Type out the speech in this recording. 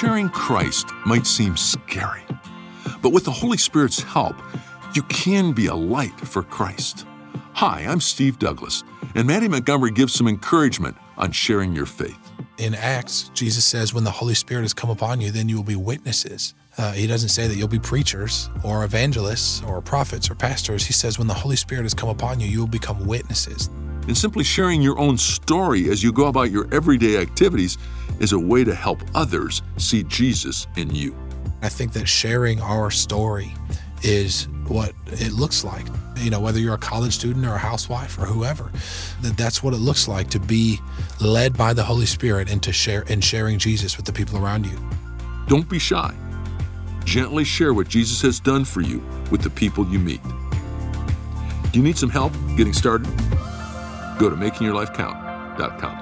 Sharing Christ might seem scary, but with the Holy Spirit's help, you can be a light for Christ. Hi, I'm Steve Douglas, and Maddie Montgomery gives some encouragement on sharing your faith. In Acts, Jesus says, when the Holy Spirit has come upon you, then you will be witnesses. He doesn't say that you'll be preachers or evangelists or prophets or pastors. He says, when the Holy Spirit has come upon you, you will become witnesses. And simply sharing your own story as you go about your everyday activities is a way to help others see Jesus in you. I think that sharing our story is what it looks like. Whether you're a college student or a housewife or whoever, that's what it looks like to be led by the Holy Spirit into sharing Jesus with the people around you. Don't be shy. Gently share what Jesus has done for you with the people you meet. Do you need some help getting started? Go to makingyourlifecount.com.